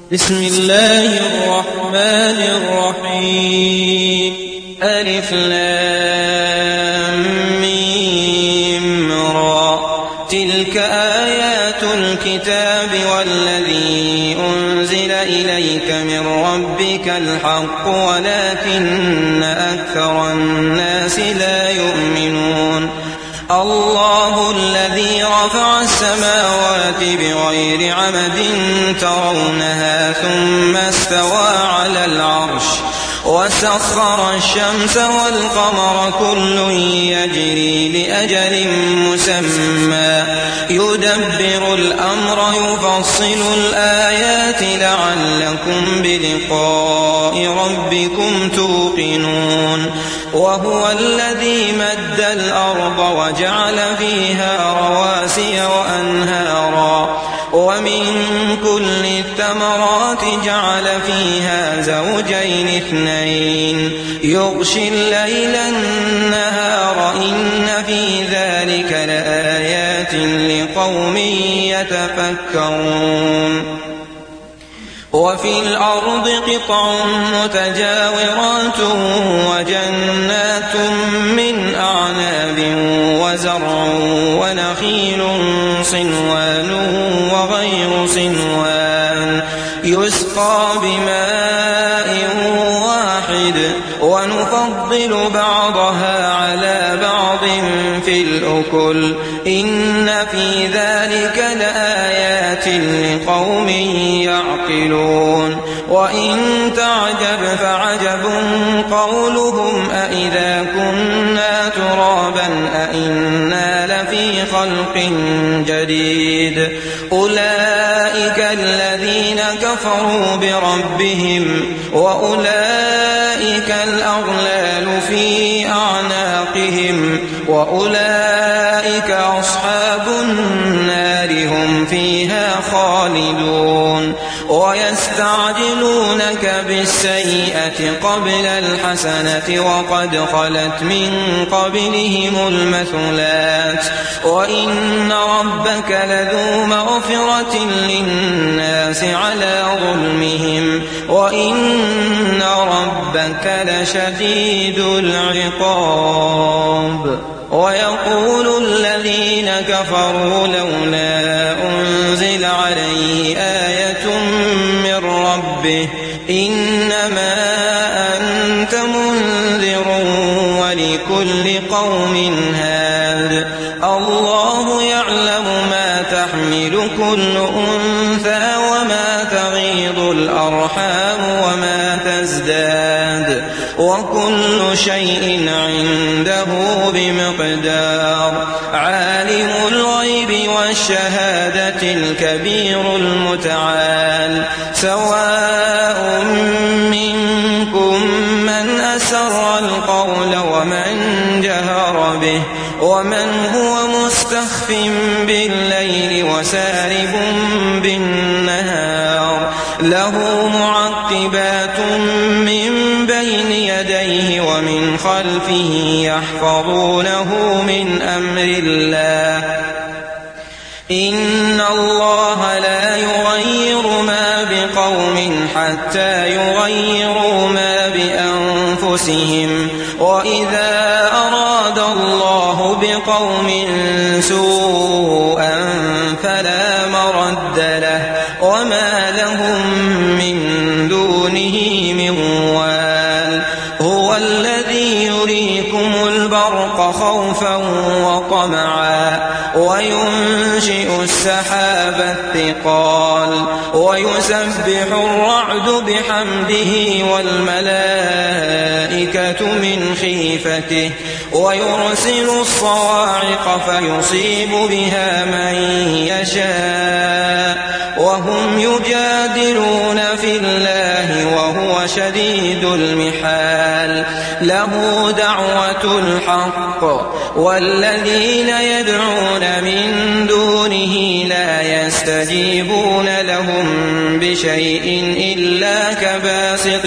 بسم الله الرحمن الرحيم ألف لام ميم را تلك آيات الكتاب والذي أنزل إليك من ربك الحق ولكن أكثر الناس لا يؤمنون الله الذي رفع السماوات بغير عمد ترونها ثم استوى على العرش وسخر الشمس والقمر كل يجري لأجل مسمى يدبر الأمر يفصل الآيات لعلكم بلقاء ربكم توقنون وهو الذي مد الأرض وجعل فيها رواسي وأنهارا ومن كل الثمرات جعل فيها زوجين اثنين يغشي الليل النهار إن في ذلك لآيات لقوم يتفكرون وفي الأرض قطع متجاورات وجنات من أعناب وزرع ونخيل صنوان وغير صنوان يسقى بماء واحد ونفضل بعضها على بعض في الأكل إن في ذلك لآيات لقوم يعقلون وإن تعجب فعجب قولهم أإذا كنا ترابا أإنا لفي خلق جديد أولئك الذين كفروا بربهم وأولئك الأغلال في أعناقهم وأولئك أصحاب النار هم فيها خالدون ويستعجلونك بالسيئة قبل الحسنة وقد خلت من قبلهم المثلات وإن ربك لذو مغفرة للناس على ظلمهم وإن ربك لشديد العقاب ويقول الذين كفروا لولا أنزل عليه آية من ربه إنما أنت منذر ولكل قوم هاد الله يعلم ما تحمل كل أنثى وما تغيض الأرحام وما تزداد وكل شيء عنده بمقدار عالم الغيب والشهادة الكبير المتعال سواء منكم من أسر القول ومن جهر به ومن هو مستخف بالليل وسارب بالنهار له معقبات من بين يديه ومن خلفه يحفظونه من أمر الله إن الله لا يغير ما بقوم حتى يغيروا ما بأنفسهم وإذا أراد الله بقوم سوءا فلا مرد له وما لهم من دونه من وال هو الذي يريكم البرق خوفا وطمعا وينشئ السحاب الثقال ويسبح الرعد بحمده والملائكة من خيفته ويرسل الصواعق فيصيب بها من يشاء وهم يجادلون في الله وهو شديد المحال له دعوة الحق والذين يدعون من دونه لا يستجيبون لهم بشيء إلا كباسط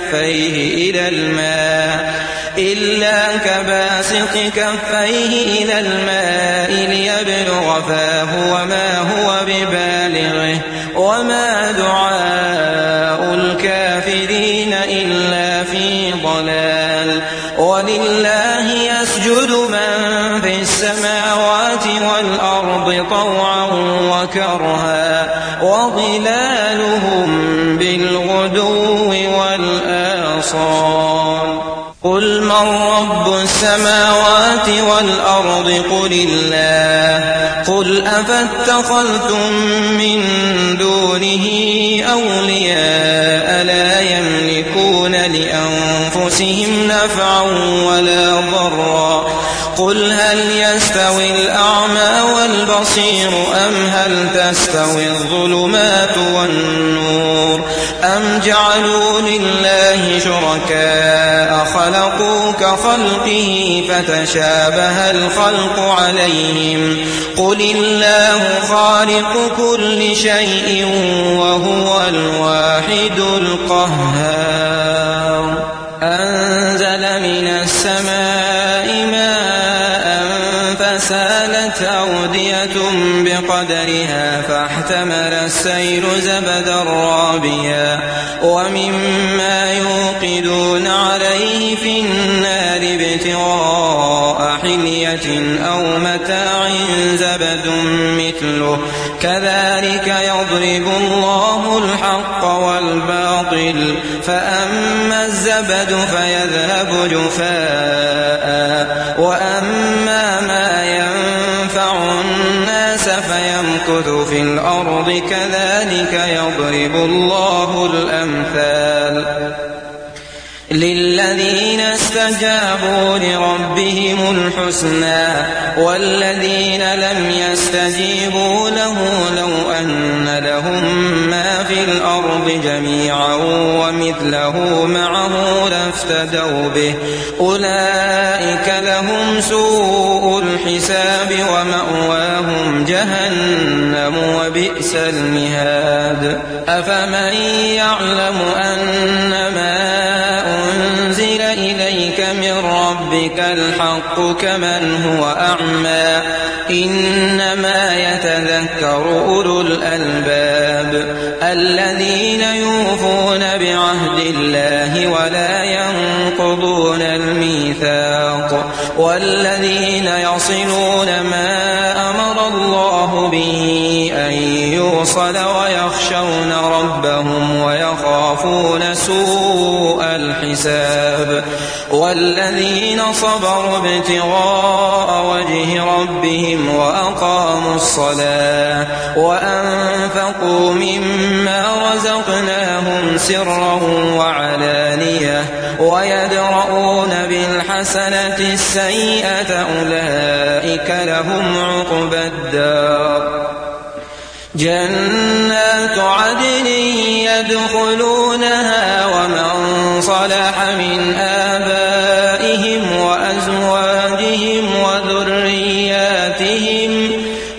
كفيه إلى الماء ليبلغ فاه وما هو ببالغه وما دعاء دعاء الكافرين إلا في ضلال ولله يسجد من في السماوات والأرض طوعا وكرها وظلالهم بالغدو والآصال قل من رب السماوات والأرض قل الله قل أفاتخذتم من دونه أولياء لا يملكون لأنفسهم نفعا ولا ضرا قل هل يستوي الأعمى والبصير أم هل تستوي الظلمات والنور أم جعلوا لله شركاء خلقوا كخلقه فتشابه الخلق عليهم قل الله خالق كل شيء وهو الواحد القهار أنزل من السماء ماء فسالت أودية بقدرها فاحتمل السيل زبدا رابيا ومما يوقدون عليه في النار ابتغاء حلية أو متاع زبد مثله كذلك يضرب الله الحق والباطل فأما الزبد فيذهب جفاء وأما ما ينفع الناس فيمكث في الأرض كذلك يضرب الله الأمثال للذين استجابوا لربهم الحسنى والذين لم يستجيبوا له لو أن لهم ما في الأرض جميعا ومثله معه لافتدوا به أولئك لهم سوء الحساب ومأواهم جهنم وبئس المهاد أفمن يعلم أنما أنزل إليك من ربك الحق كمن هو أعمى إنما يتذكر أولو الألباب الذين يوفون بعهد الله ولا ينقضون الميثاق والذين يصلون ما أمر الله به أن يوصل ويخشون ربهم ويخافون سوء الحساب والذين صبروا ابتغاء وجه ربهم وأقاموا الصلاة وأنفقوا مما رزقناهم سرا وعلانية ويدرؤون بالحسنة السيئة أولئك لهم عقبى الدار جنات عدن يدخلونها ومن صلح من آبائهم وأزواجهم وذرياتهم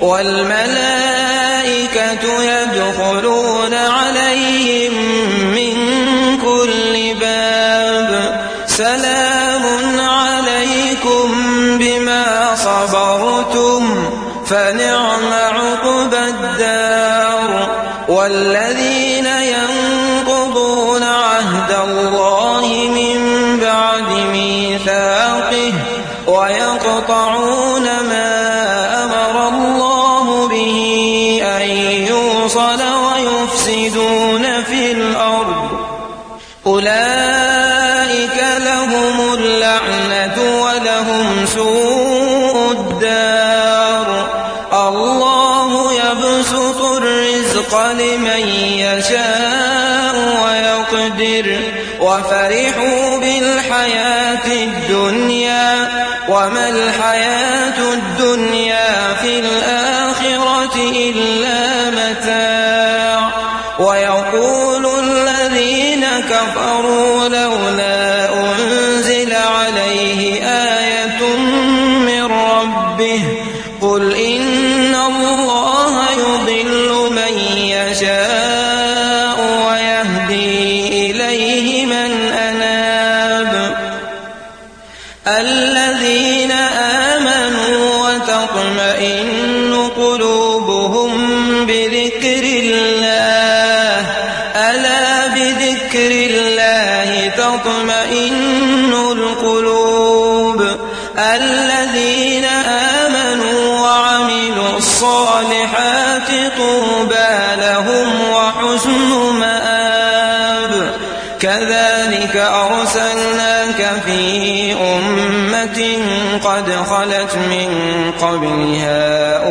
والملائكة يدخلون عليهم من كل باب سلام عليكم بما صبرتم فنعم عقبى الدار والذين ينقضون عهد الله من بعد ميثاقه ويقطعون ما أمر الله به أن يوصل ويفسدون في الأرض أولئك لهم اللعنة ولهم سوء الدار الله يبسط الرزق لمن يشاء ويقدر وفرحوا بالحياة الدنيا وما الحياة الدنيا في الآخرة إلا متاع ويقول الذين كفروا لولا أنزل عليه آية من ربه قل إن الله يضل من يشاء ويهدي إليه من أناب الذين آمنوا وتطمئن قلوبهم بذكر الله وحسن مآب كذلك أرسلناك في أمة قد خلت من قبلها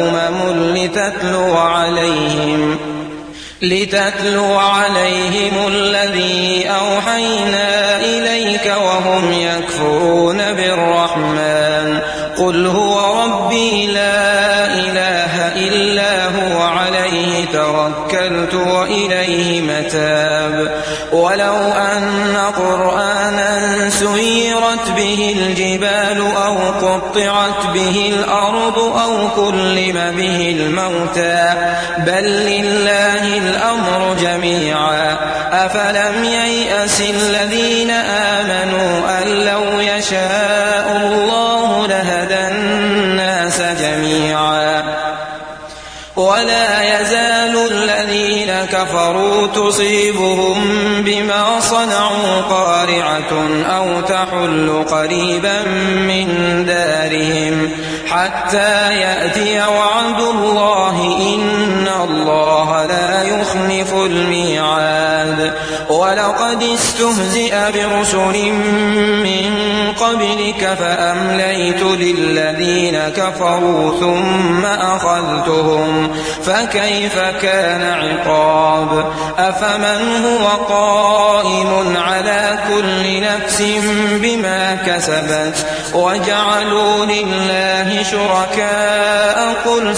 لتتلو عليهم الذي أوحينا إليك وهم يكفرون بالرحمن قل هو ربي لا إله إلا هو عليه توكلت وإليه متاب ولو أن قرآنا سيرت به الجبال أو قطعت به الأرض أو كلم به الموتى بل لله الأمر جميعا أفلم ييأس الذين آمنوا أن لو يشاء الله لهدى الناس جميعا ولا يزال الذين كفروا تصيبهم بما صنعوا قارعة أو تحل قريبا من دارهم حتى يأتي وعد الله إن الله لا يخلف الميعاد ولقد استهزئ برسل من قبلك فأمليت للذين كفروا ثم أخذتهم فكيف كان عقاب أفمن هو قائم على كل نفس بما كسبت وجعلوا لله شركاء قل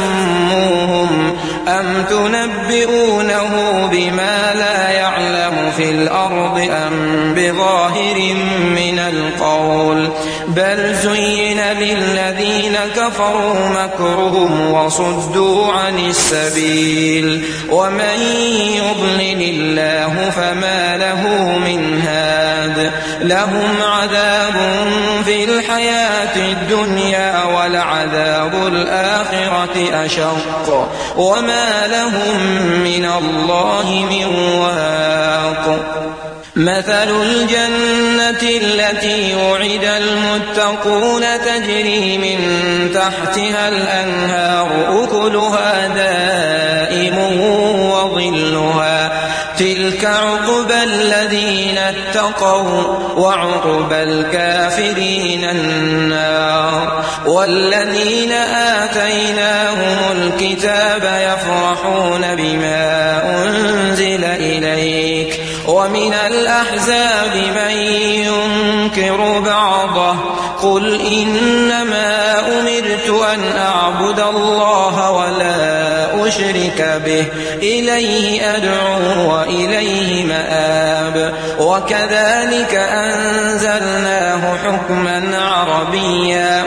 سموهم أم تنبئونه بما لا يعلم في الأرض أم بظاهر من القول بل زين للذين كفروا مكرهم وصدوا عن السبيل ومن يضلل الله فما له من هاد لهم عذاب في الحياة الدنيا ولعذاب الآخرة أشق وما لهم من الله من واق مثل الجنة التي وعد المتقون تجري من تحتها الأنهار أكلها دائم وظلها تلك عقبى الذين اتقوا وعقبى الكافرين النار والذين آتيناهم الكتاب يفرحون بما أنزل إليك ومن الأحزاب من ينكر بعضه قل إنما أمرت أن أعبد الله ولا أشرك به إليه أدعو وإليه مآب وكذلك أنزلناه حكما عربيا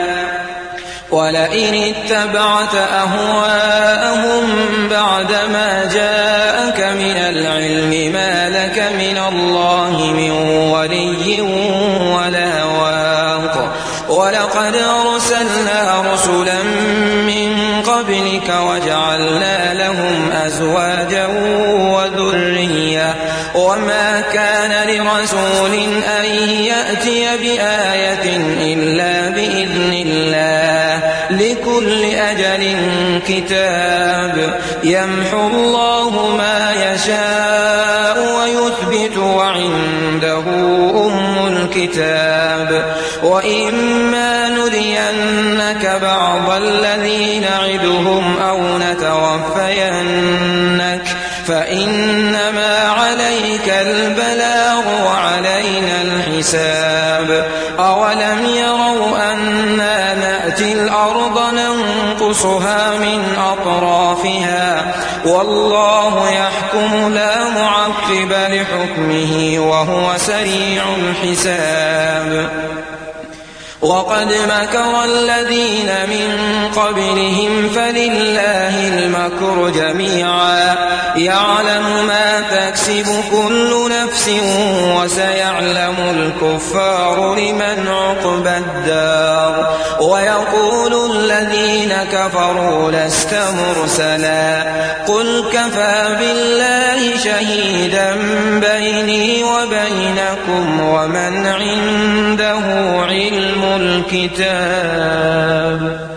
ولئن اتبعت أهواءهم بعدما جاءك من العلم ما لك من الله من ولي ولا واق ولقد أرسلنا رسلا من قبلك وجعلنا لهم أزواجا وذرية وما كان لرسول أن يأتي بآية إلا بإذن الله لكل أجل كتاب يمحو الله ما يشاء ويثبت وعنده أم الكتاب وإما نرينك بعض الذي نعدهم أو نتوفينك فإنما عليك البلاغ وعلينا الحساب أولم يروا أنا نأتي الأرض ننقصها من أطرافها والله يحكم لا معقب لحكمه وهو سريع الحساب وقد مكر الذين من قبلهم فلله المكر جميعا يعلم ما تكسب كل نفس وسيعلم الكفار لمن عقبى الدار ويقول الذين كفروا لست مرسلا قل كفى بالله شهيدا بيني وبينكم ومن عنده علم الكتاب